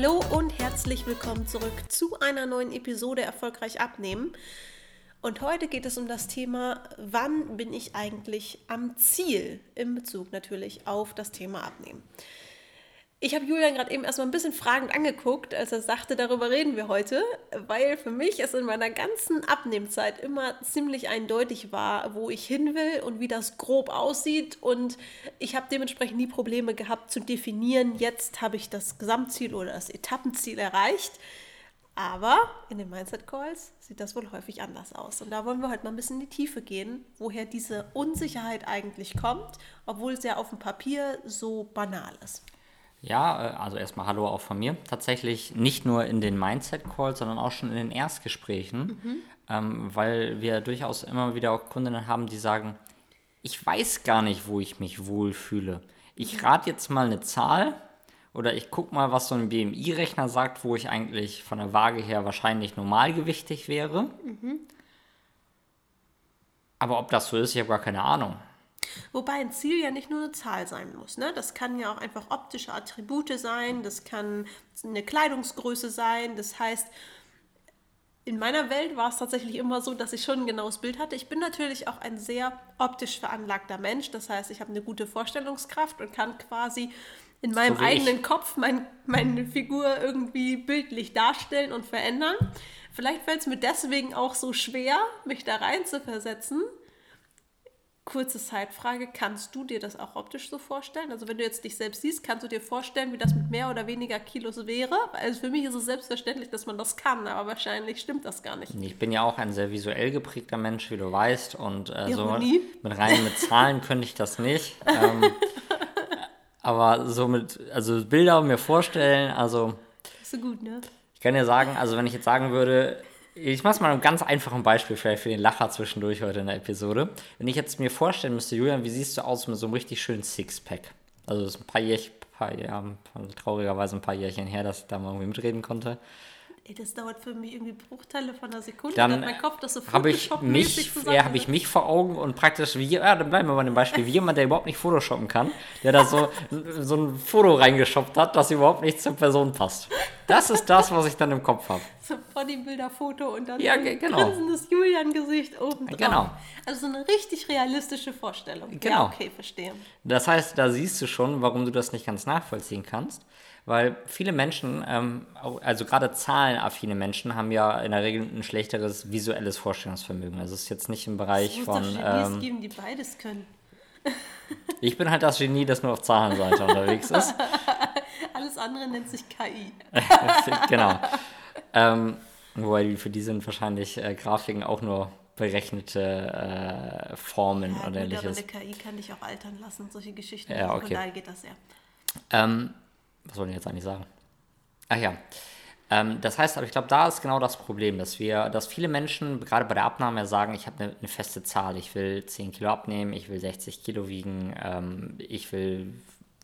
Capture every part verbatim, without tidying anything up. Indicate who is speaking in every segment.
Speaker 1: Hallo und herzlich willkommen zurück zu einer neuen Episode Erfolgreich abnehmen. Und heute geht es um das Thema, wann bin ich eigentlich am Ziel? In Bezug natürlich auf das Thema Abnehmen. Ich habe Julian gerade eben erstmal ein bisschen fragend angeguckt, als er sagte, darüber reden wir heute, weil für mich es in meiner ganzen Abnehmzeit immer ziemlich eindeutig war, wo ich hin will und wie das grob aussieht. Und ich habe dementsprechend nie Probleme gehabt zu definieren, jetzt habe ich das Gesamtziel oder das Etappenziel erreicht. Aber in den Mindset-Calls sieht das wohl häufig anders aus. Und da wollen wir heute mal ein bisschen in die Tiefe gehen, woher diese Unsicherheit eigentlich kommt, obwohl es ja auf dem Papier so banal ist.
Speaker 2: Ja, also erstmal Hallo auch von mir. Tatsächlich nicht nur in den Mindset-Calls, sondern auch schon in den Erstgesprächen, mhm. ähm, weil wir durchaus immer wieder auch Kundinnen haben, die sagen, ich weiß gar nicht, wo ich mich wohlfühle. Ich rate jetzt mal eine Zahl oder ich gucke mal, was so ein B M I-Rechner sagt, wo ich eigentlich von der Waage her wahrscheinlich normalgewichtig wäre. Mhm. Aber ob das so ist, ich habe gar keine Ahnung.
Speaker 1: Wobei ein Ziel ja nicht nur eine Zahl sein muss. Ne? Das kann ja auch einfach optische Attribute sein, das kann eine Kleidungsgröße sein. Das heißt, in meiner Welt war es tatsächlich immer so, dass ich schon ein genaues Bild hatte. Ich bin natürlich auch ein sehr optisch veranlagter Mensch. Das heißt, ich habe eine gute Vorstellungskraft und kann quasi in meinem so eigenen ich. Kopf mein, meine Figur irgendwie bildlich darstellen und verändern. Vielleicht fällt es mir deswegen auch so schwer, mich da rein zu versetzen. Kurze Zeitfrage, kannst du dir das auch optisch so vorstellen? Also wenn du jetzt dich selbst siehst, kannst du dir vorstellen, wie das mit mehr oder weniger Kilos wäre? Also für mich ist es selbstverständlich, dass man das kann, aber wahrscheinlich stimmt das gar nicht.
Speaker 2: Ich bin ja auch ein sehr visuell geprägter Mensch, wie du weißt, und äh, so mit rein mit Zahlen könnte ich das nicht. ähm, aber so mit, also Bilder mir vorstellen, also...
Speaker 1: Ist so gut, ne?
Speaker 2: Ich kann dir sagen, also wenn ich jetzt sagen würde... Ich mache es mal ein ganz einfaches Beispiel vielleicht für den Lacher zwischendurch heute in der Episode. Wenn ich jetzt mir vorstellen müsste, Julian, wie siehst du aus mit so einem richtig schönen Sixpack? Also das ist ein paar Jährchen, paar, ja, traurigerweise ein paar Jährchen her, dass ich da mal irgendwie mitreden konnte.
Speaker 1: Ey, das dauert für mich irgendwie Bruchteile von einer Sekunde.
Speaker 2: Dann
Speaker 1: mein Kopf das so
Speaker 2: habe ich mich, ja, habe ich mich vor Augen und praktisch wie, ja, dann bleiben wir bei dem Beispiel, wie jemand, der überhaupt nicht photoshoppen kann, der da so, so ein Foto reingeshoppt hat, das überhaupt nicht zur Person passt. Das ist das, was ich dann im Kopf habe.
Speaker 1: So Bodybuilder-Foto und dann
Speaker 2: ja,
Speaker 1: so ein
Speaker 2: genau.
Speaker 1: grinsendes Julian-Gesicht oben drauf.
Speaker 2: Genau.
Speaker 1: Also so eine richtig realistische Vorstellung.
Speaker 2: Genau.
Speaker 1: Ja, okay, verstehe.
Speaker 2: Das heißt, da siehst du schon, warum du das nicht ganz nachvollziehen kannst. Weil viele Menschen, ähm, also gerade zahlenaffine Menschen, haben ja in der Regel ein schlechteres visuelles Vorstellungsvermögen. Also es ist jetzt nicht im Bereich
Speaker 1: es
Speaker 2: von...
Speaker 1: Es muss doch Genies ähm, geben, die beides können.
Speaker 2: Ich bin halt das Genie, das nur auf Zahlenseite unterwegs ist.
Speaker 1: Alles andere nennt sich K I.
Speaker 2: Genau. Ähm, wobei für die sind wahrscheinlich äh, Grafiken auch nur berechnete äh, Formen
Speaker 1: ja,
Speaker 2: oder ähnliches.
Speaker 1: Aber eine K I kann dich auch altern lassen, solche Geschichten.
Speaker 2: Ja, okay.
Speaker 1: Von daher geht das ja.
Speaker 2: Ähm, was soll ich jetzt eigentlich sagen? Ach ja. Ähm, das heißt, aber ich glaube, da ist genau das Problem, dass wir, dass viele Menschen gerade bei der Abnahme sagen, ich habe eine, eine feste Zahl, ich will zehn Kilo abnehmen, ich will sechzig Kilo wiegen, ähm, ich will,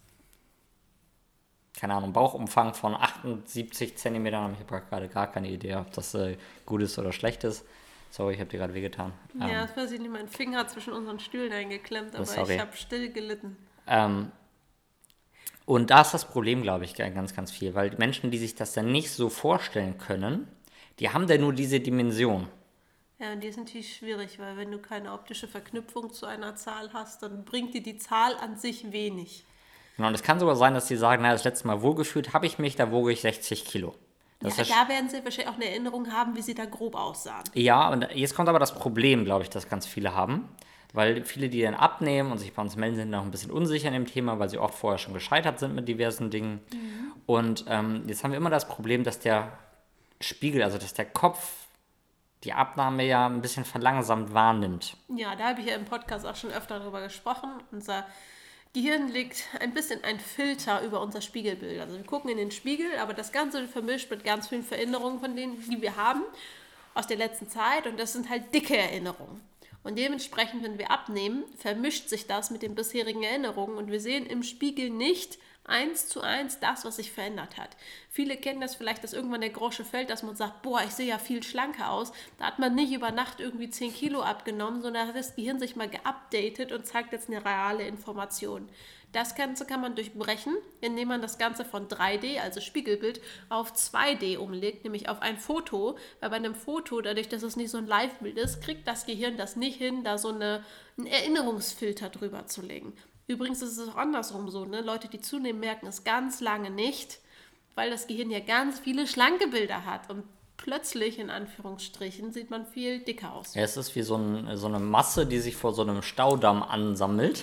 Speaker 2: keine Ahnung, Bauchumfang von achtundsiebzig Zentimetern, ich habe gerade gar keine Idee, ob das äh, gut ist oder schlecht ist. Sorry, ich habe dir gerade wehgetan.
Speaker 1: Ja, ähm, das weiß ich nicht, mein Finger hat zwischen unseren Stühlen eingeklemmt, aber
Speaker 2: sorry.
Speaker 1: ich habe still gelitten.
Speaker 2: Ähm, Und da ist das Problem, glaube ich, ganz, ganz viel, weil Menschen, die sich das dann nicht so vorstellen können, die haben dann nur diese Dimension.
Speaker 1: Ja, und die ist natürlich schwierig, weil wenn du keine optische Verknüpfung zu einer Zahl hast, dann bringt dir die Zahl an sich wenig.
Speaker 2: Genau, und es kann sogar sein, dass sie sagen, na, das letzte Mal wohlgefühlt habe ich mich, da woge ich sechzig Kilo. Das
Speaker 1: ja,
Speaker 2: ist
Speaker 1: da werden sie wahrscheinlich auch eine Erinnerung haben, wie sie da grob aussahen.
Speaker 2: Ja, und jetzt kommt aber das Problem, glaube ich, das ganz viele haben. Weil viele, die dann abnehmen und sich bei uns melden, sind noch ein bisschen unsicher in dem Thema, weil sie oft vorher schon gescheitert sind mit diversen Dingen. Mhm. Und ähm, jetzt haben wir immer das Problem, dass der Spiegel, also dass der Kopf die Abnahme ja ein bisschen verlangsamt wahrnimmt.
Speaker 1: Ja, da habe ich ja im Podcast auch schon öfter darüber gesprochen. Unser Gehirn legt ein bisschen ein Filter über unser Spiegelbild. Also wir gucken in den Spiegel, aber das Ganze vermischt mit ganz vielen Veränderungen von denen, die wir haben aus der letzten Zeit. Und das sind halt dicke Erinnerungen. Und dementsprechend, wenn wir abnehmen, vermischt sich das mit den bisherigen Erinnerungen und wir sehen im Spiegel nicht eins zu eins das, was sich verändert hat. Viele kennen das vielleicht, dass irgendwann der Groschen fällt, dass man sagt, boah, ich sehe ja viel schlanker aus. Da hat man nicht über Nacht irgendwie zehn Kilo abgenommen, sondern hat das Gehirn sich mal geupdatet und zeigt jetzt eine reale Information. Das Ganze kann man durchbrechen, indem man das Ganze von drei D, also Spiegelbild, auf zwei D umlegt, nämlich auf ein Foto. Weil bei einem Foto, dadurch, dass es nicht so ein Live-Bild ist, kriegt das Gehirn das nicht hin, da so eine, einen Erinnerungsfilter drüber zu legen. Übrigens ist es auch andersrum so, ne? Leute, die zunehmen, merken es ganz lange nicht, weil das Gehirn ja ganz viele schlanke Bilder hat und plötzlich, in Anführungsstrichen, sieht man viel dicker aus.
Speaker 2: Ja, es ist wie so, ein, so eine Masse, die sich vor so einem Staudamm ansammelt.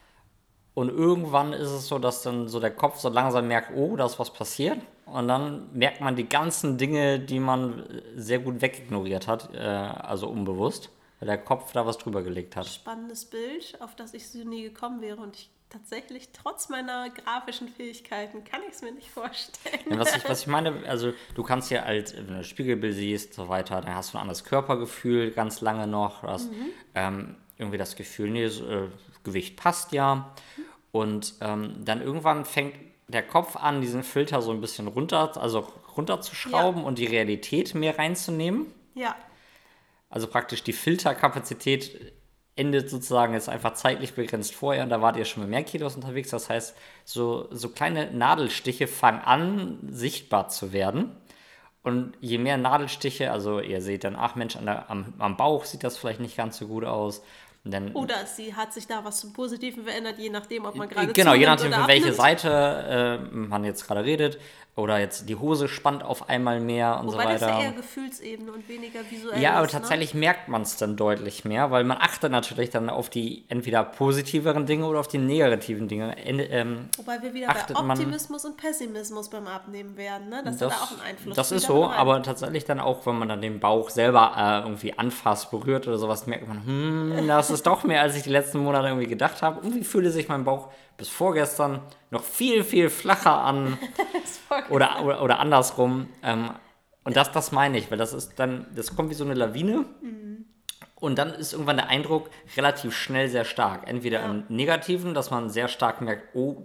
Speaker 2: Und irgendwann ist es so, dass dann so der Kopf so langsam merkt, oh, da ist was passiert. Und dann merkt man die ganzen Dinge, die man sehr gut wegignoriert hat, äh, also unbewusst, weil der Kopf da was drüber gelegt hat.
Speaker 1: Spannendes Bild, auf das ich so nie gekommen wäre. Und ich tatsächlich, trotz meiner grafischen Fähigkeiten, kann ich es mir nicht vorstellen.
Speaker 2: Ja, was, ich, was ich meine, also du kannst ja als, wenn du ein Spiegelbild siehst, so weiter, dann hast du ein anderes Körpergefühl ganz lange noch. Du hast mhm. ähm, irgendwie das Gefühl, nee, das äh, Gewicht passt ja. Und ähm, dann irgendwann fängt der Kopf an, diesen Filter so ein bisschen runter, also runterzuschrauben ja. und die Realität mehr reinzunehmen.
Speaker 1: Ja.
Speaker 2: Also praktisch die Filterkapazität endet sozusagen jetzt einfach zeitlich begrenzt vorher und da wart ihr schon mit mehr Kilos unterwegs. Das heißt, so, so kleine Nadelstiche fangen an, sichtbar zu werden. Und je mehr Nadelstiche, also ihr seht dann, ach Mensch, an der, am, am Bauch sieht das vielleicht nicht ganz so gut aus. Dann,
Speaker 1: oder sie hat sich da was zum Positiven verändert, je nachdem, ob man gerade
Speaker 2: genau, je nachdem,
Speaker 1: für
Speaker 2: welche Seite äh, man jetzt gerade redet. Oder jetzt die Hose spannt auf einmal mehr und
Speaker 1: Wobei
Speaker 2: so weiter.
Speaker 1: Das ist ja eher Gefühlsebene und weniger visuell.
Speaker 2: Ja, aber
Speaker 1: ist,
Speaker 2: tatsächlich
Speaker 1: ne?
Speaker 2: merkt man es dann deutlich mehr, weil man achtet natürlich dann auf die entweder positiveren Dinge oder auf die negativen Dinge. Ähm,
Speaker 1: Wobei wir wieder bei Optimismus man, und Pessimismus beim Abnehmen werden, ne? Das, das hat da auch einen Einfluss.
Speaker 2: Das ist so, aber tatsächlich dann auch, wenn man dann den Bauch selber äh, irgendwie anfasst, berührt oder sowas, merkt man, hm, das ist doch mehr, als ich die letzten Monate irgendwie gedacht habe. Irgendwie fühlte sich mein Bauch bis vorgestern noch viel, viel flacher an oder, oder, oder andersrum. Ähm, und das, das meine ich, weil das ist dann, das kommt wie so eine Lawine mhm. und dann ist irgendwann der Eindruck relativ schnell sehr stark. Entweder ja. im Negativen, dass man sehr stark merkt, oh,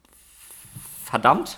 Speaker 2: verdammt,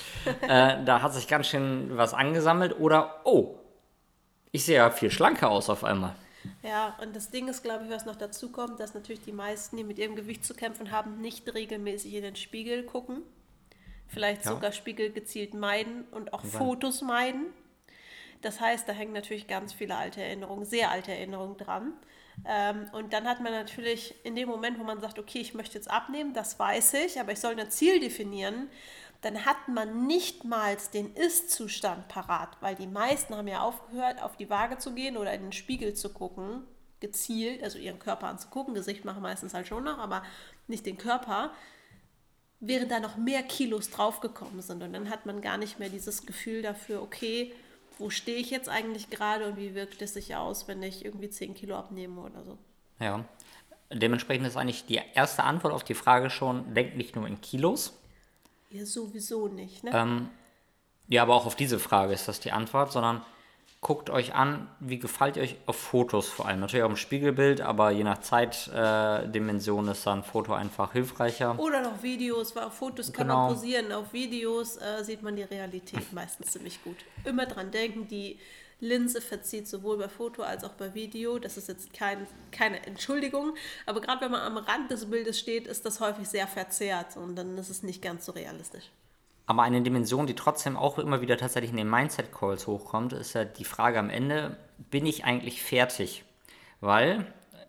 Speaker 2: äh, da hat sich ganz schön was angesammelt oder, oh, ich sehe ja viel schlanker aus auf einmal.
Speaker 1: Ja, und das Ding ist, glaube ich, was noch dazu kommt, dass natürlich die meisten, die mit ihrem Gewicht zu kämpfen haben, nicht regelmäßig in den Spiegel gucken. Vielleicht ja. sogar Spiegel gezielt meiden und auch ja. Fotos meiden. Das heißt, da hängen natürlich ganz viele alte Erinnerungen, sehr alte Erinnerungen dran. Ähm, und dann hat man natürlich in dem Moment, wo man sagt, okay, ich möchte jetzt abnehmen, das weiß ich, aber ich soll ein Ziel definieren, dann hat man nicht mal den Ist-Zustand parat, weil die meisten haben ja aufgehört, auf die Waage zu gehen oder in den Spiegel zu gucken, gezielt, also ihren Körper anzugucken, Gesicht machen meistens halt schon noch, aber nicht den Körper, während da noch mehr Kilos draufgekommen sind. Und dann hat man gar nicht mehr dieses Gefühl dafür, okay, wo stehe ich jetzt eigentlich gerade und wie wirkt es sich aus, wenn ich irgendwie zehn Kilo abnehme oder so.
Speaker 2: Ja, dementsprechend ist eigentlich die erste Antwort auf die Frage schon, denkt nicht nur in Kilos.
Speaker 1: Ja, sowieso nicht, ne?
Speaker 2: Ähm, ja, aber auch auf diese Frage ist das die Antwort, sondern guckt euch an, wie gefällt ihr euch auf Fotos vor allem. Natürlich auch im Spiegelbild, aber je nach Zeitdimension äh, ist da ein Foto einfach hilfreicher.
Speaker 1: Oder noch Videos, weil auf Fotos kann
Speaker 2: genau.
Speaker 1: man posieren. Auf Videos äh, sieht man die Realität meistens ziemlich gut. Immer dran denken, die Linse verzieht sowohl bei Foto als auch bei Video. Das ist jetzt kein, keine Entschuldigung, aber gerade wenn man am Rand des Bildes steht, ist das häufig sehr verzerrt und dann ist es nicht ganz so realistisch.
Speaker 2: Aber eine Dimension, die trotzdem auch immer wieder tatsächlich in den Mindset-Calls hochkommt, ist ja die Frage am Ende, bin ich eigentlich fertig? Weil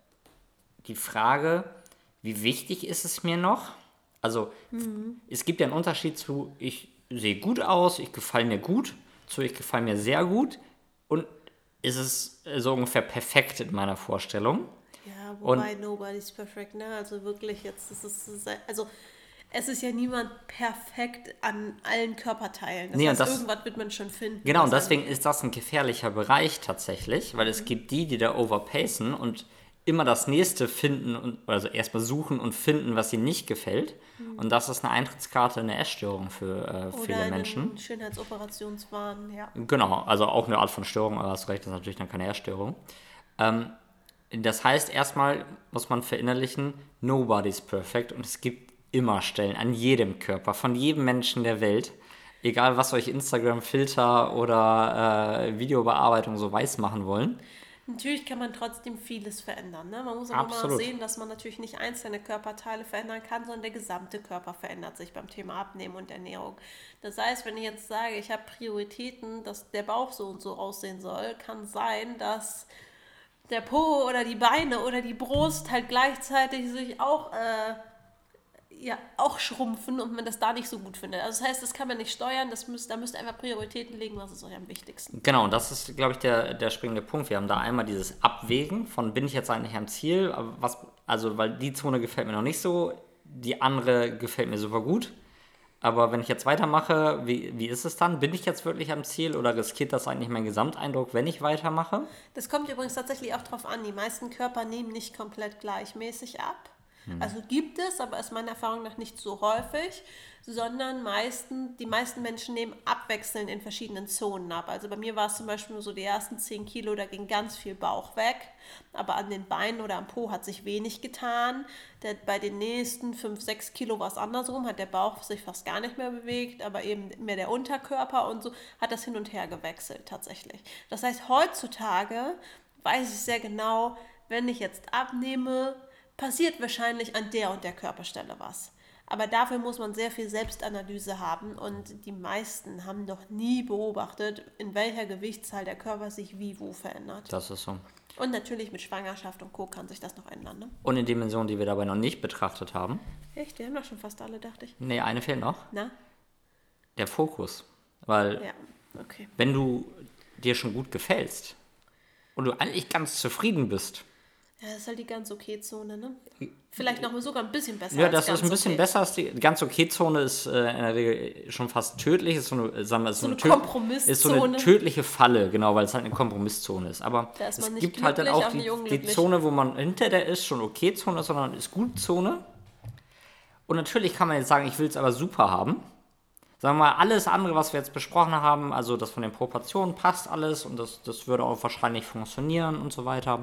Speaker 2: die Frage, wie wichtig ist es mir noch? Also mhm. es gibt ja einen Unterschied zu, ich sehe gut aus, ich gefalle mir gut, zu ich gefalle mir sehr gut und ist es so ungefähr perfekt in meiner Vorstellung.
Speaker 1: Ja, wobei und, nobody's perfect, ne? Also wirklich jetzt, ist es, also es ist ja niemand perfekt an allen Körperteilen. Das
Speaker 2: nee,
Speaker 1: heißt,
Speaker 2: das,
Speaker 1: irgendwas wird man schon finden.
Speaker 2: Genau, und deswegen ist das ein gefährlicher Bereich tatsächlich, weil mhm. es gibt die, die da overpacen und immer das Nächste finden, und also erstmal suchen und finden, was ihnen nicht gefällt. Mhm. Und das ist eine Eintrittskarte in eine Essstörung für äh, viele
Speaker 1: Oder
Speaker 2: Menschen.
Speaker 1: Oder Schönheitsoperationswahn, ja.
Speaker 2: Genau, also auch eine Art von Störung, aber hast recht, das ist natürlich dann keine Essstörung. Ähm, das heißt, erstmal muss man verinnerlichen, nobody's perfect und es gibt immer stellen, an jedem Körper, von jedem Menschen der Welt. Egal, was euch Instagram-Filter oder äh, Videobearbeitung so weiß machen wollen.
Speaker 1: Natürlich kann man trotzdem vieles verändern. Ne? Man muss aber mal sehen, dass man natürlich nicht einzelne Körperteile verändern kann, sondern der gesamte Körper verändert sich beim Thema Abnehmen und Ernährung. Das heißt, wenn ich jetzt sage, ich habe Prioritäten, dass der Bauch so und so aussehen soll, kann sein, dass der Po oder die Beine oder die Brust halt gleichzeitig sich auch, äh, ja, auch schrumpfen und man das da nicht so gut findet. Also das heißt, das kann man nicht steuern, das müsst, da müsst ihr einfach Prioritäten legen, was ist euch am wichtigsten.
Speaker 2: Genau, und das ist, glaube ich, der, der springende Punkt. Wir haben da einmal dieses Abwägen von, bin ich jetzt eigentlich am Ziel, was, also weil die Zone gefällt mir noch nicht so, die andere gefällt mir super gut. Aber wenn ich jetzt weitermache, wie, wie ist es dann? Bin ich jetzt wirklich am Ziel oder riskiert das eigentlich meinen Gesamteindruck, wenn ich weitermache?
Speaker 1: Das kommt übrigens tatsächlich auch drauf an. Die meisten Körper nehmen nicht komplett gleichmäßig ab. Hm. Also gibt es, aber ist meiner Erfahrung nach nicht so häufig, sondern meisten, die meisten Menschen nehmen abwechselnd in verschiedenen Zonen ab. Also bei mir war es zum Beispiel nur so die ersten zehn Kilo, da ging ganz viel Bauch weg, aber an den Beinen oder am Po hat sich wenig getan. Der, bei den nächsten fünf, sechs Kilo war es andersrum, hat der Bauch sich fast gar nicht mehr bewegt, aber eben mehr der Unterkörper und so hat das hin und her gewechselt tatsächlich. Das heißt, heutzutage weiß ich sehr genau, wenn ich jetzt abnehme, passiert wahrscheinlich an der und der Körperstelle was. Aber dafür muss man sehr viel Selbstanalyse haben und die meisten haben noch nie beobachtet, in welcher Gewichtszahl der Körper sich wie wo verändert.
Speaker 2: Das ist so.
Speaker 1: Und natürlich mit Schwangerschaft und Co. kann sich das noch ändern. Ne?
Speaker 2: Und in Dimensionen, die wir dabei noch nicht betrachtet haben.
Speaker 1: Echt? Wir haben doch schon fast alle, dachte ich.
Speaker 2: Nee, eine fehlt noch.
Speaker 1: Na?
Speaker 2: Der Fokus. Weil
Speaker 1: ja, okay.
Speaker 2: Wenn du dir schon gut gefällst und du eigentlich ganz zufrieden bist.
Speaker 1: Ja, das ist halt die ganz okay Zone, ne? Vielleicht noch sogar ein bisschen besser.
Speaker 2: Ja, das
Speaker 1: als
Speaker 2: ist ein bisschen
Speaker 1: okay.
Speaker 2: besser als die ganz okay Zone ist äh, in der Regel schon fast tödlich. Ist so eine, sagen wir, ist
Speaker 1: so
Speaker 2: so
Speaker 1: eine,
Speaker 2: eine
Speaker 1: Kompromisszone.
Speaker 2: Ist so eine tödliche Falle, genau, weil es halt eine Kompromisszone ist. Aber
Speaker 1: da ist man
Speaker 2: es
Speaker 1: nicht
Speaker 2: gibt halt dann auch die, die Zone, wo man hinter der ist, schon okay Zone, sondern ist gut Zone. Und natürlich kann man jetzt sagen, ich will es aber super haben. Sagen wir mal, alles andere, was wir jetzt besprochen haben, also das von den Proportionen passt alles und das, das würde auch wahrscheinlich funktionieren und so weiter.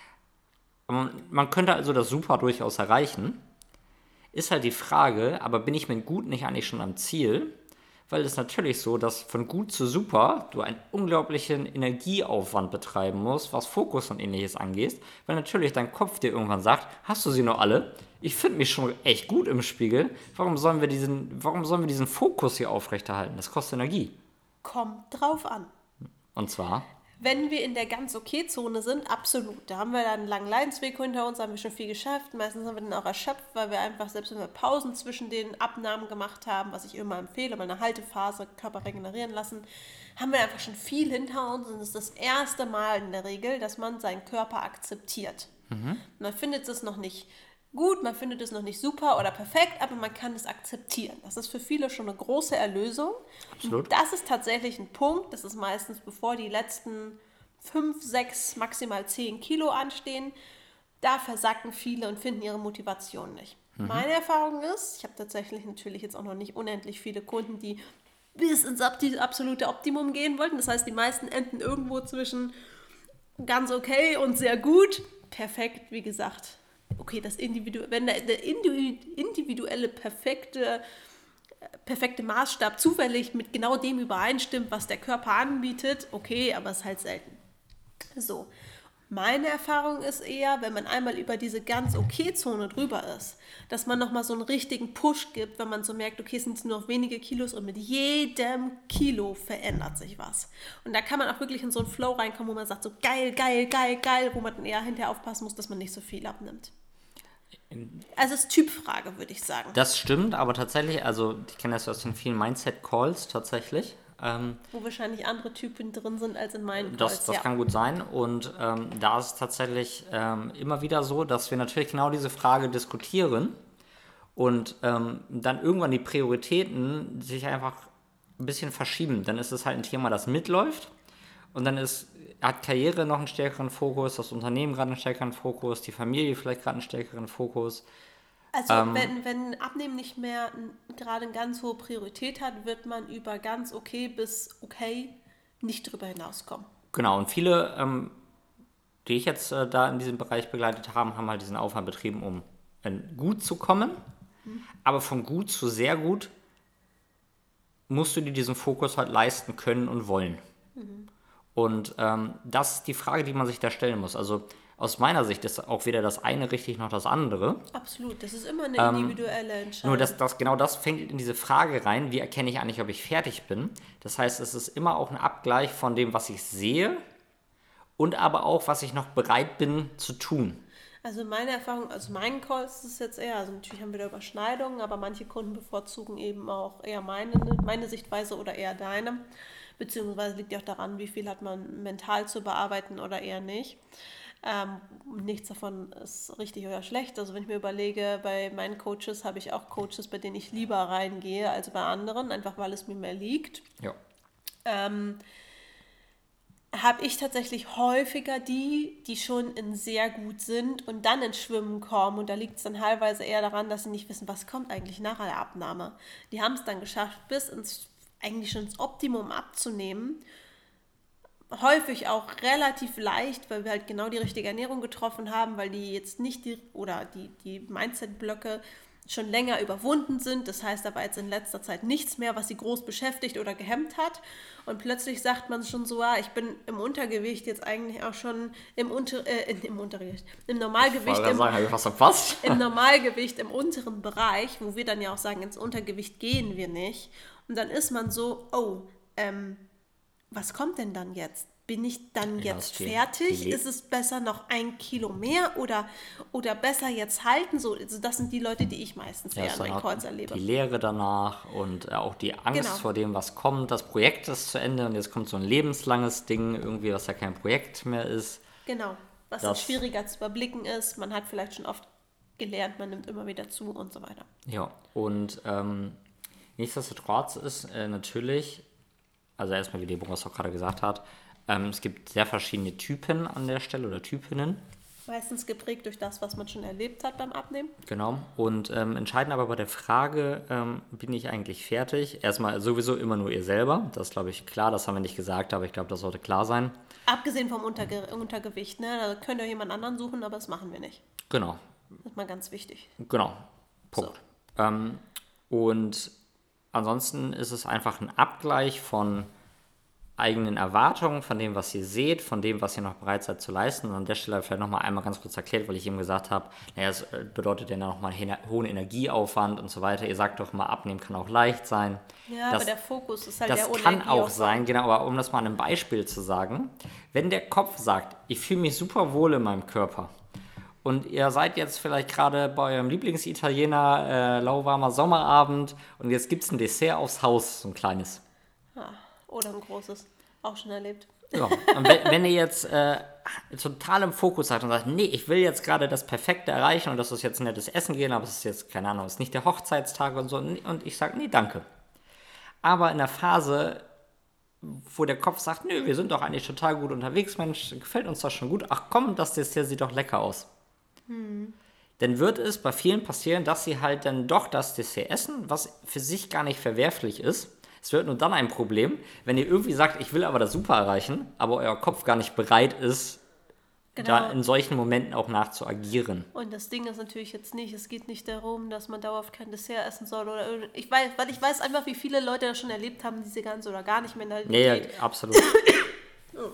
Speaker 2: Man könnte also das Super durchaus erreichen. Ist halt die Frage, aber bin ich mit gut nicht eigentlich schon am Ziel? Weil es natürlich so, dass von gut zu super du einen unglaublichen Energieaufwand betreiben musst, was Fokus und ähnliches angeht. Weil natürlich dein Kopf dir irgendwann sagt, hast du sie noch alle? Ich finde mich schon echt gut im Spiegel. Warum sollen wir diesen, warum sollen wir diesen Fokus hier aufrechterhalten? Das kostet Energie.
Speaker 1: Kommt drauf an.
Speaker 2: Und zwar?
Speaker 1: Wenn wir in der ganz okay Zone sind, absolut. Da haben wir dann einen langen Leidensweg hinter uns, haben wir schon viel geschafft. Meistens haben wir dann auch erschöpft, weil wir einfach, selbst wenn wir Pausen zwischen den Abnahmen gemacht haben, was ich immer empfehle, mal eine Haltephase, Körper regenerieren lassen, haben wir einfach schon viel hinter uns. Und es ist das erste Mal in der Regel, dass man seinen Körper akzeptiert. Mhm. Man findet es noch nicht gut, man findet es noch nicht super oder perfekt, aber man kann es akzeptieren. Das ist für viele schon eine große Erlösung.
Speaker 2: Absolut.
Speaker 1: Das ist tatsächlich ein Punkt, das ist meistens bevor die letzten fünf, sechs, maximal zehn Kilo anstehen. Da versacken viele und finden ihre Motivation nicht. Mhm. Meine Erfahrung ist, ich habe tatsächlich natürlich jetzt auch noch nicht unendlich viele Kunden, die bis ins absolute Optimum gehen wollten. Das heißt, die meisten enden irgendwo zwischen ganz okay und sehr gut. Perfekt, wie gesagt. Okay, das Individu- wenn der, der individuelle perfekte, perfekte Maßstab zufällig mit genau dem übereinstimmt, was der Körper anbietet, okay, aber es ist halt selten. So, meine Erfahrung ist eher, wenn man einmal über diese ganz okay Zone drüber ist, dass man nochmal so einen richtigen Push gibt, wenn man so merkt, okay, es sind nur noch wenige Kilos und mit jedem Kilo verändert sich was. Und da kann man auch wirklich in so einen Flow reinkommen, wo man sagt so geil, geil, geil, geil, wo man dann eher hinterher aufpassen muss, dass man nicht so viel abnimmt. Also es ist Typfrage, würde ich sagen.
Speaker 2: Das stimmt, aber tatsächlich, also ich kenne das aus den vielen Mindset-Calls tatsächlich. Ähm,
Speaker 1: Wo wahrscheinlich andere Typen drin sind als in meinen Calls.
Speaker 2: Das, das
Speaker 1: ja.
Speaker 2: kann gut sein und ähm, da ist es tatsächlich ähm, immer wieder so, dass wir natürlich genau diese Frage diskutieren und ähm, dann irgendwann die Prioritäten sich einfach ein bisschen verschieben. Dann ist es halt ein Thema, das mitläuft und dann ist hat Karriere noch einen stärkeren Fokus, das Unternehmen gerade einen stärkeren Fokus, die Familie vielleicht gerade einen stärkeren Fokus.
Speaker 1: Also ähm, wenn, wenn Abnehmen nicht mehr gerade eine ganz hohe Priorität hat, wird man über ganz okay bis okay nicht drüber hinauskommen.
Speaker 2: Genau, und viele, ähm, die ich jetzt äh, da in diesem Bereich begleitet habe, haben halt diesen Aufwand betrieben, um äh, gut zu kommen. Mhm. aber von gut zu sehr gut musst du dir diesen Fokus halt leisten können und wollen. Mhm. Und ähm, das ist die Frage, die man sich da stellen muss. Also aus meiner Sicht ist auch weder das eine richtig noch das andere.
Speaker 1: Absolut, das ist immer eine individuelle ähm, Entscheidung.
Speaker 2: Nur das, das, genau das fängt in diese Frage rein, wie erkenne ich eigentlich, ob ich fertig bin. Das heißt, es ist immer auch ein Abgleich von dem, was ich sehe und aber auch, was ich noch bereit bin zu tun.
Speaker 1: Also meine Erfahrung, also meinen Calls ist es jetzt eher, also natürlich haben wir da Überschneidungen, aber manche Kunden bevorzugen eben auch eher meine, meine Sichtweise oder eher deine. Beziehungsweise liegt ja auch daran, wie viel hat man mental zu bearbeiten oder eher nicht. Ähm, nichts davon ist richtig oder schlecht. Also wenn ich mir überlege, bei meinen Coaches habe ich auch Coaches, bei denen ich lieber reingehe als bei anderen, einfach weil es mir mehr liegt.
Speaker 2: Ja.
Speaker 1: Ähm, habe ich tatsächlich häufiger die, die schon in sehr gut sind und dann ins Schwimmen kommen. Und da liegt es dann teilweise eher daran, dass sie nicht wissen, was kommt eigentlich nach der Abnahme. Die haben es dann geschafft, bis ins, eigentlich schon ins Optimum abzunehmen. Häufig auch relativ leicht, weil wir halt genau die richtige Ernährung getroffen haben, weil die jetzt nicht die, oder die, die Mindset-Blöcke schon länger überwunden sind. Das heißt aber jetzt in letzter Zeit nichts mehr, was sie groß beschäftigt oder gehemmt hat. Und plötzlich sagt man schon so, ah, ich bin im Untergewicht jetzt eigentlich auch schon im, Unter, äh, in, im Untergewicht, im Normalgewicht, im,
Speaker 2: sagen, was verpasst?
Speaker 1: im Normalgewicht, im unteren Bereich, wo wir dann ja auch sagen, ins Untergewicht gehen wir nicht. Und dann ist man so, oh, ähm, was kommt denn dann jetzt? Bin ich dann
Speaker 2: ja,
Speaker 1: jetzt
Speaker 2: die,
Speaker 1: fertig?
Speaker 2: Die
Speaker 1: ist es besser noch ein Kilo mehr oder, oder besser jetzt halten? So, also das sind die Leute, die ich meistens
Speaker 2: ja,
Speaker 1: eher an meinen Calls erlebe.
Speaker 2: Die Leere danach und auch die Angst genau. vor dem, was kommt. Das Projekt ist zu Ende und jetzt kommt so ein lebenslanges Ding, irgendwie, was ja kein Projekt mehr ist.
Speaker 1: Genau, was dann schwieriger zu überblicken ist. Man hat vielleicht schon oft gelernt, man nimmt immer wieder zu und so weiter.
Speaker 2: Ja, und ähm, nichtsdestotrotz ist äh, natürlich, also erstmal, wie die Boris auch gerade gesagt hat, ähm, es gibt sehr verschiedene Typen an der Stelle oder Typinnen.
Speaker 1: Meistens geprägt durch das, was man schon erlebt hat beim Abnehmen.
Speaker 2: Genau. Und ähm, entscheidend aber bei der Frage, ähm, bin ich eigentlich fertig? Erstmal sowieso immer nur ihr selber. Das ist, glaube ich, klar. Das haben wir nicht gesagt, aber ich glaube, das sollte klar sein.
Speaker 1: Abgesehen vom Unterge- Untergewicht. Ne? Da könnt ihr jemand anderen suchen, aber das machen wir nicht.
Speaker 2: Genau.
Speaker 1: Das ist mal ganz wichtig.
Speaker 2: Genau. Punkt. So. Ähm, und ansonsten ist es einfach ein Abgleich von eigenen Erwartungen, von dem, was ihr seht, von dem, was ihr noch bereit seid zu leisten. Und an der Stelle vielleicht nochmal einmal ganz kurz erklärt, weil ich eben gesagt habe, naja, es bedeutet ja nochmal einen hohen Energieaufwand und so weiter. Ihr sagt doch mal, abnehmen kann auch leicht sein.
Speaker 1: Ja,
Speaker 2: das,
Speaker 1: aber der Fokus ist halt
Speaker 2: das
Speaker 1: der
Speaker 2: Das kann auch sein, genau, aber um das mal an einem Beispiel zu sagen, wenn der Kopf sagt, ich fühle mich super wohl in meinem Körper und ihr seid jetzt vielleicht gerade bei eurem Lieblingsitaliener, äh, lauwarmer Sommerabend und jetzt gibt es ein Dessert aufs Haus, so ein kleines.
Speaker 1: Ja. Oder ein großes. Auch schon erlebt.
Speaker 2: Ja, und wenn, wenn ihr jetzt äh, total im Fokus seid und sagt, nee, ich will jetzt gerade das Perfekte erreichen und das ist jetzt ein nettes Essen gehen, aber es ist jetzt, keine Ahnung, es ist nicht der Hochzeitstag und so, und ich sage, nee, danke. Aber in der Phase, wo der Kopf sagt, nö, wir sind doch eigentlich total gut unterwegs, Mensch, gefällt uns das schon gut, ach komm, das Dessert sieht doch lecker aus. Hm. Dann wird es bei vielen passieren, dass sie halt dann doch das Dessert essen, was für sich gar nicht verwerflich ist. Es wird nur dann ein Problem, wenn ihr irgendwie sagt, ich will aber das Super erreichen, aber euer Kopf gar nicht bereit ist, genau. da in solchen Momenten auch nachzuagieren.
Speaker 1: Und das Ding ist natürlich jetzt nicht, es geht nicht darum, dass man dauerhaft kein Dessert essen soll oder ich weiß, weil ich weiß einfach, wie viele Leute das schon erlebt haben, diese ganze oder gar nicht Mentalität.
Speaker 2: Nee, ja, absolut. oh.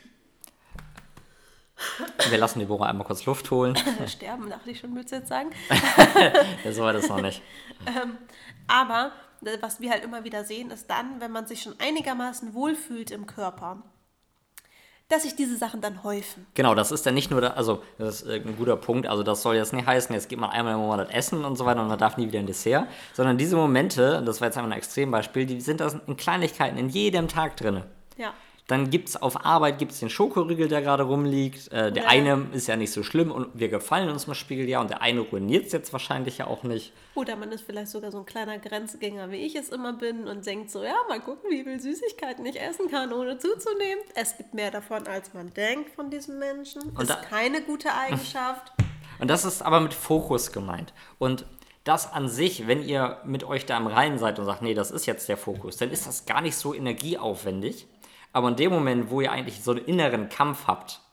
Speaker 2: Wir lassen die Bohrer einmal kurz Luft holen.
Speaker 1: Sterben, dachte ich schon, willst du jetzt sagen?
Speaker 2: Ja, so war das noch nicht.
Speaker 1: ähm, aber was wir halt immer wieder sehen, ist dann, wenn man sich schon einigermaßen wohlfühlt im Körper, dass sich diese Sachen dann häufen.
Speaker 2: Genau, das ist dann nicht nur, da, also das ist ein guter Punkt, also das soll jetzt nicht heißen, jetzt geht man einmal im Monat essen und so weiter und man darf nie wieder ein Dessert, sondern diese Momente, das war jetzt einmal ein Extrembeispiel, die sind da in Kleinigkeiten in jedem Tag drin.
Speaker 1: Ja.
Speaker 2: Dann gibt es auf Arbeit gibt's den Schokoriegel, der gerade rumliegt. Äh, der ja. eine ist ja nicht so schlimm und wir gefallen uns im Spiegeljahr und der eine ruiniert es jetzt wahrscheinlich ja auch nicht.
Speaker 1: Oder man ist vielleicht sogar so ein kleiner Grenzgänger, wie ich es immer bin und denkt so, ja, mal gucken, wie viel Süßigkeiten ich essen kann, ohne zuzunehmen. Es gibt mehr davon, als man denkt von diesem Menschen. Und ist da, keine gute Eigenschaft.
Speaker 2: Und das ist aber mit Fokus gemeint. Und das an sich, wenn ihr mit euch da im Reinen seid und sagt, nee, das ist jetzt der Fokus, dann ist das gar nicht so energieaufwendig. Aber in dem Moment, wo ihr eigentlich so einen inneren Kampf habt,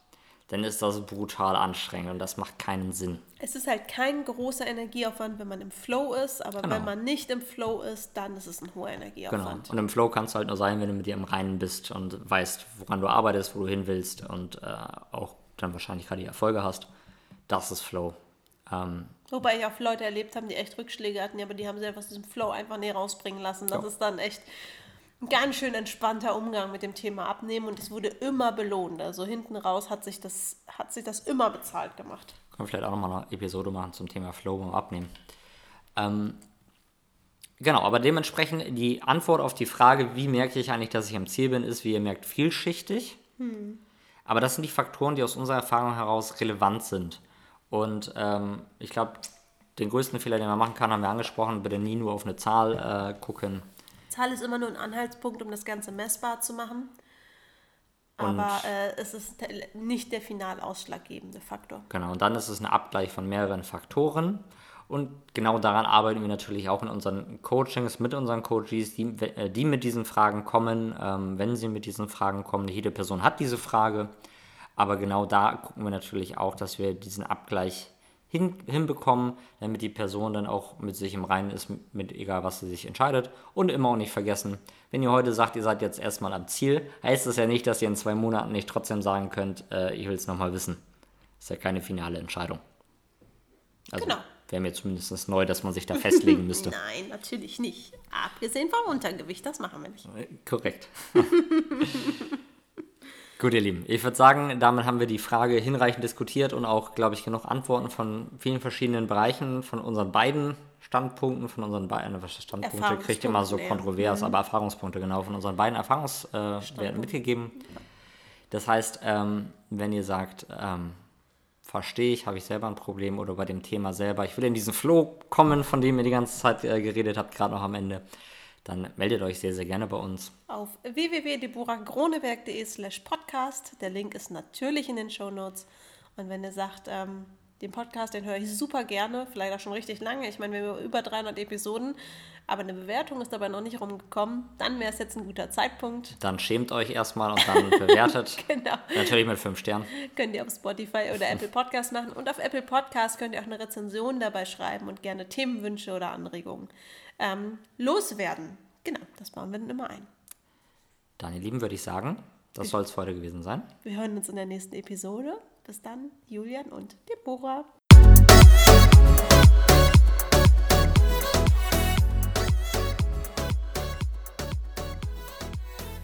Speaker 2: dann ist das brutal anstrengend und das macht keinen Sinn.
Speaker 1: Es ist halt kein großer Energieaufwand, wenn man im Flow ist, aber
Speaker 2: Genau.
Speaker 1: wenn man nicht im Flow ist, dann ist es ein hoher
Speaker 2: Genau.
Speaker 1: Energieaufwand.
Speaker 2: Und im Flow kannst du halt nur sein, wenn du mit dir im Reinen bist und weißt, woran du arbeitest, wo du hin willst und äh, auch dann wahrscheinlich gerade die Erfolge hast. Das ist Flow. Ähm,
Speaker 1: Wobei ich auch Leute erlebt habe, die echt Rückschläge hatten, aber die haben sie einfach aus diesem Flow einfach nie rausbringen lassen. Das
Speaker 2: Ja.
Speaker 1: ist dann echt ein ganz schön entspannter Umgang mit dem Thema Abnehmen und es wurde immer belohnt. Also hinten raus hat sich das, hat sich das immer bezahlt gemacht.
Speaker 2: Können wir vielleicht auch nochmal eine Episode machen zum Thema Flow und Abnehmen. Ähm, genau, aber dementsprechend die Antwort auf die Frage, wie merke ich eigentlich, dass ich am Ziel bin, ist, wie ihr merkt, vielschichtig. Hm. Aber das sind die Faktoren, die aus unserer Erfahrung heraus relevant sind. Und ähm, ich glaube, den größten Fehler, den man machen kann, haben wir angesprochen, bitte nie nur auf eine Zahl äh, gucken.
Speaker 1: Zahl ist immer nur ein Anhaltspunkt, um das Ganze messbar zu machen. Aber äh, es ist nicht der final ausschlaggebende Faktor.
Speaker 2: Genau, und dann ist es ein Abgleich von mehreren Faktoren. Und genau daran arbeiten wir natürlich auch in unseren Coachings mit unseren Coaches, die, die mit diesen Fragen kommen, ähm, wenn sie mit diesen Fragen kommen. Jede Person hat diese Frage, aber genau da gucken wir natürlich auch, dass wir diesen Abgleich hin, hinbekommen, damit die Person dann auch mit sich im Reinen ist, mit, mit egal was sie sich entscheidet. Und immer auch nicht vergessen, wenn ihr heute sagt, ihr seid jetzt erstmal am Ziel, heißt das ja nicht, dass ihr in zwei Monaten nicht trotzdem sagen könnt, äh, ich will es nochmal wissen. Das ist ja keine finale Entscheidung. Also
Speaker 1: Genau.
Speaker 2: wäre mir zumindest neu, dass man sich da festlegen müsste.
Speaker 1: Nein, natürlich nicht. Abgesehen vom Untergewicht, das machen wir nicht.
Speaker 2: Korrekt. Gut, ihr Lieben, ich würde sagen, damit haben wir die Frage hinreichend diskutiert und auch, glaube ich, genug Antworten von vielen verschiedenen Bereichen, von unseren beiden Standpunkten, von unseren beiden, was Standpunkte kriegt immer so
Speaker 1: eher.
Speaker 2: kontrovers, aber Erfahrungspunkte, genau, von unseren beiden Erfahrungswerten äh, mitgegeben. Das heißt, ähm, wenn ihr sagt, ähm, verstehe ich, habe ich selber ein Problem oder bei dem Thema selber, ich will in diesen Flow kommen, von dem ihr die ganze Zeit äh, geredet habt, gerade noch am Ende, dann meldet euch sehr, sehr gerne bei uns.
Speaker 1: Auf w w w punkt deborah groneberg punkt de slash podcast. Der Link ist natürlich in den Shownotes. Und wenn ihr sagt, ähm, den Podcast, den höre ich super gerne, vielleicht auch schon richtig lange. Ich meine, wir haben über dreihundert Episoden, aber eine Bewertung ist dabei noch nicht rumgekommen. Dann wäre es jetzt ein guter Zeitpunkt.
Speaker 2: Dann schämt euch erstmal und dann bewertet.
Speaker 1: Genau.
Speaker 2: Natürlich mit fünf Sternen.
Speaker 1: Könnt ihr auf Spotify oder Apple Podcast machen. Und auf Apple Podcast könnt ihr auch eine Rezension dabei schreiben und gerne Themenwünsche oder Anregungen ähm, loswerden. Genau, das bauen wir dann immer ein.
Speaker 2: Dann, ihr Lieben, würde ich sagen, das soll es für heute gewesen sein.
Speaker 1: Wir hören uns in der nächsten Episode. Bis dann, Julian und Deborah.